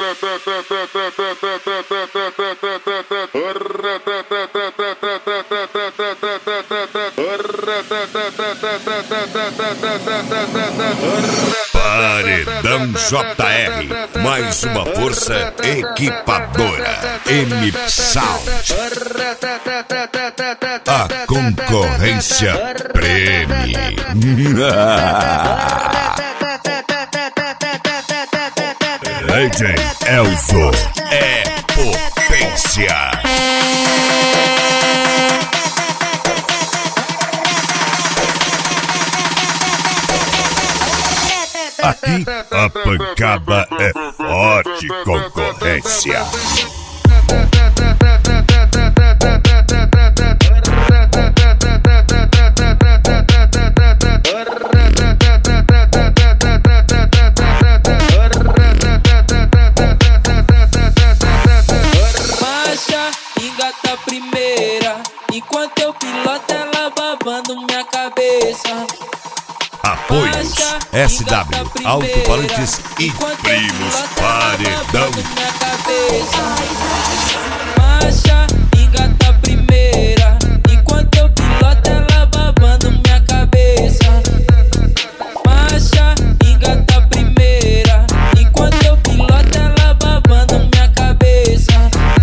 Paredão JR, mais uma força equipadora. M-Sound. A concorrência prêmio. DJ Elzo é potência. Aqui a pancada é forte, concorrência. Marcha, engata a primeira, enquanto eu piloto ela babando minha cabeça. Apoios SW Alto-Falantes e Primos Paredão. Marcha, engata a primeira, enquanto eu piloto ela babando minha cabeça. Marcha, engata a primeira, enquanto eu piloto ela babando minha cabeça.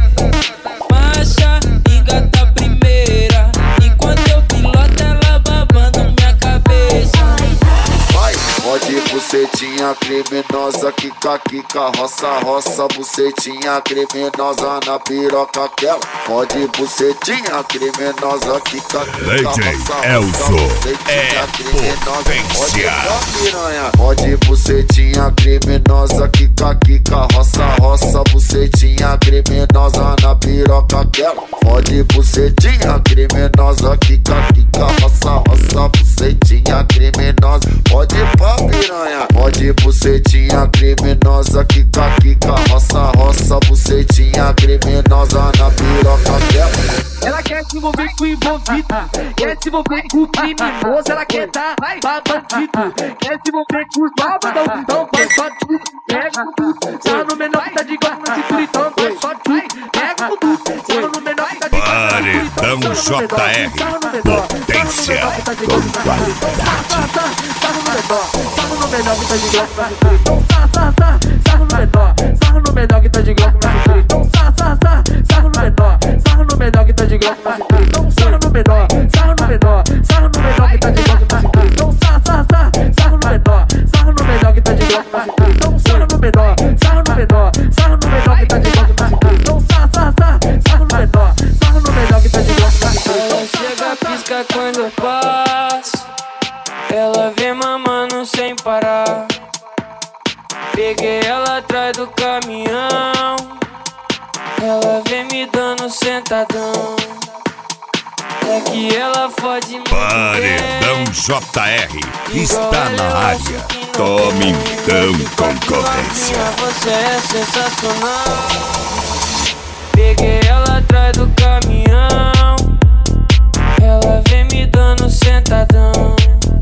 Marcha, engata a primeira, enquanto eu piloto ela babando minha cabeça. Pode bucetinha criminosa, quica, quica, roça, roça, bucetinha criminosa na piroca aquela. Pode bucetinha criminosa, quica, quica, roça, Elzo bucetinha potência. Pode bucetinha criminosa, quica, quica, roça, roça, bucetinha criminosa na piroca aquela. Pode bucetinha criminosa, quica, quica, roça, roça, bucetinha criminosa. Pode pá piranha, pode bucetinha criminosa, quica, quica, roça, roça, bucetinha criminosa na piroca dela. Ela quer se envolver com o envolvido, quer se envolver com o criminoso, ela quer dar pra bandido, quer se envolver com os babadão, então faz só tudo, pega tudo, sarra no menor que tá de guarda na cintura, então faz só tudo, pega tudo, sarra no menor que tá de guarda na cintura, Paredão JR, potência com qualidade. Sarra no menor que tá de glock na cintura, então sarra no menor que tá de glock na cintura, então sarra no menor que tá de glock na cintura, então sarra no menor que tá de glock na cintura, então sarra no menor que tá de glock na cintura, então sarra no menor que tá de glock na cintura, então sarra no menor que tá de glock na cintura. Ela chega, pisca quando eu passo, ela vem mamando sem parar. Peguei ela atrás do caminhão, ela vem me dando sentadão. É que ela fode muito Paredão bem, JR está na área. Tome então, concorrência. você é sensacional. Peguei ela atrás do caminhão, ela vem me dando sentadão.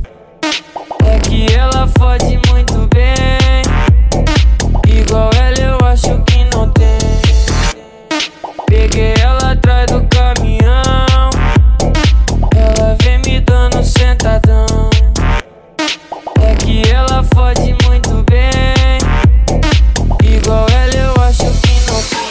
É que ela fode muito bem, igual ela eu acho que não tem. Peguei ela atrás do caminhão, ela vem me dando sentadão. É que ela fode muito bem, igual ela eu acho que não tem.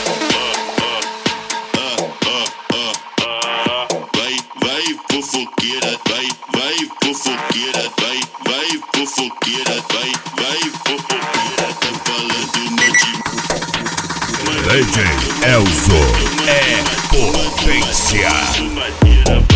Vai fofoqueira, vai fofoqueira, vai fofoqueira, vai fofoqueira, tá falando DJ Elzo é potência. madeira.